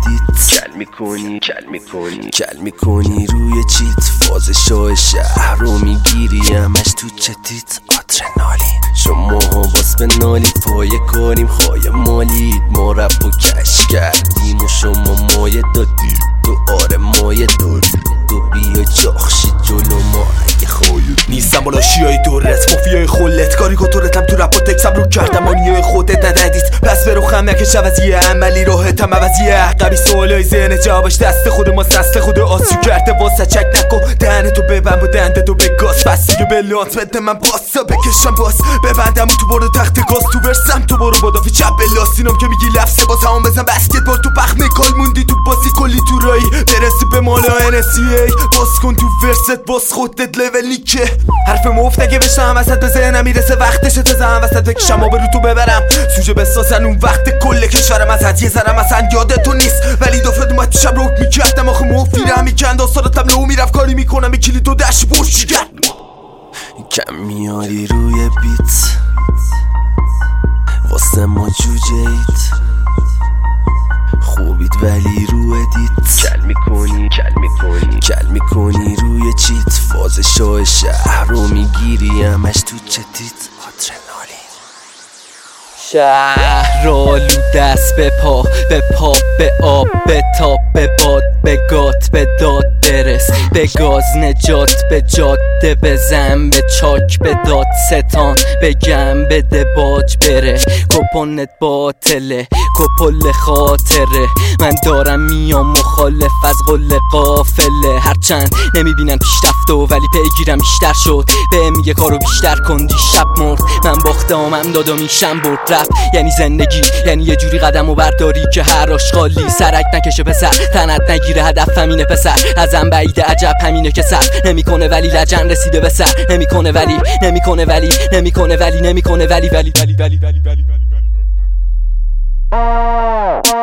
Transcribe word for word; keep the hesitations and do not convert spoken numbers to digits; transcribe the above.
دیت کل میکنی کل میکنی کل میکنی روی چیت فاز شاه شهر رو میگیری همش تو چتیت آدرنالین شما ها باس به نالید پای کاریم خواهی مالید ما رب و کش کردیم و شما مایه دادید تو آره مایه دارید تو بیا جاخشید جلو ما اگه خواهید نیستم بالا شیای دورت مافیای خلت کاری کتورتم تو رپ و تکسم رو کردم آنیای خودت ندیدید پس برو خم نکش عوضیه عملی راحتم عوضیه عقبی سوالای ذهن جوابش دست خود ما دست خود آسیو کرده واسه چک نکن دهن تو ببند با دنده تو به گاز پس دیگه به لانت بده من باسا بکشم باز ببندم و تو برو تخت گاز تو برسم تو برو بادافی چپ به لاستینم که میگی لفظه باز همون بزن بسکتبال تو پخمه کال موندی تو بازی کلی تو رایی برسی به مالا ان اس ای باز کن تو ورست باز خودت لول که حرف مفت اگه بشنم وسط به ذهنم میرسه وقتشه تزم وسط بکشم آب رو تو ببرم سوژه بسازن اون وقت کل کشورم از هدیه زرم اصلا یادتون نیست ولی دافرد اومد تو شب روک میکردم آخه مفیرم میکند آثارتم لو میرفت کاری میکنم به کلی تو دشت برشیگر کم میاری روی بیت واسه ما جوجیت خوبید ولی رو ادیت کل میکنی کل میکنی کل میکنی روی چیت فاز شاه شهر رو میگیری همش تو چتیت آدرنالین شهر آلو دست به پا به پا به آب به تاب به باد به گات به داد برس به گاز نجات به جاده بزن به چاک به داد ستان بگم بده باج بره کپونت باطله کپل خاطره من دارم میام مخالف از قل قافله هرچند نمیبینن پیشرفت و ولی پیگیرم بیشتر شد به میگه کارو بیشتر کن دیشب مرد من باختم هم داد و میشم برد رفت یعنی زندگی یعنی یه جوری قدم و برداری که هر آشغالی سرک نکشه پسر تنت نگیره هدف همینه پسر ازم بعیده عجب همینه که سر نمیکنه ولی لجن رسیده به سر نمیکنه ولی نمیکنه ولی نمیکنه ولی نمیکنه ولی ولی ولی ولی ولی ولی ولی